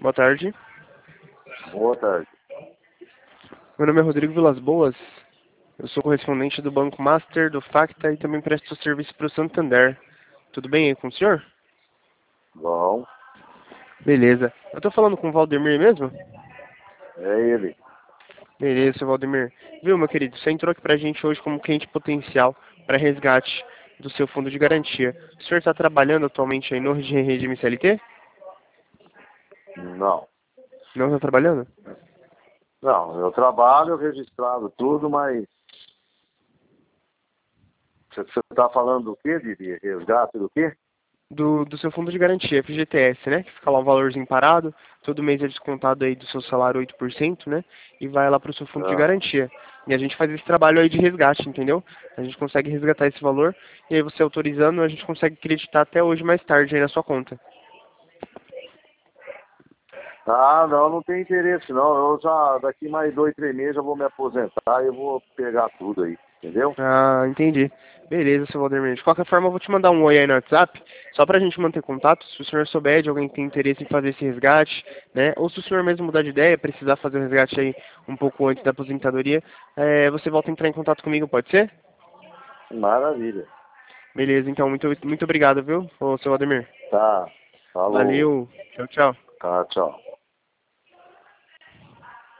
Boa tarde. Boa tarde. Meu nome é Rodrigo Vilas Boas. Eu sou correspondente do Banco Master, do Facta e também presto serviço para o Santander. Tudo bem aí com o senhor? Bom, Beleza. Eu estou falando com o Valdemir mesmo? é ele. Beleza, seu Valdemir. Viu, meu querido? Você entrou aqui pra gente hoje como cliente potencial para resgate do seu fundo de garantia. O senhor está trabalhando atualmente aí no regime CLT? Não. Não está trabalhando? Não, eu trabalho registrado tudo, mas você está falando do quê? De resgate do quê? Do seu fundo de garantia, FGTS, né? Que fica lá um valorzinho parado, todo mês é descontado aí do seu salário 8%, né? E vai lá para o seu fundo de Ah, garantia. E a gente faz esse trabalho aí de resgate, entendeu? A gente consegue resgatar esse valor e aí você autorizando, a gente consegue creditar até hoje mais tarde aí na sua conta. não, não tem interesse não. Eu já, daqui mais 2, 3 meses, eu vou me aposentar e eu vou pegar tudo aí, entendeu? Ah, entendi. Beleza, seu Valdemir. De qualquer forma, eu vou te mandar um oi aí no WhatsApp, só pra gente manter contato. Se o senhor souber de alguém que tem interesse em fazer esse resgate, né? Ou se o senhor mesmo mudar de ideia, precisar fazer o resgate aí um pouco antes da aposentadoria, você volta a entrar em contato comigo, pode ser? Maravilha. Beleza, então, muito obrigado, viu, ô, seu Valdemir. Tá, falou. Valeu. Tchau, tchau. Tá, tchau.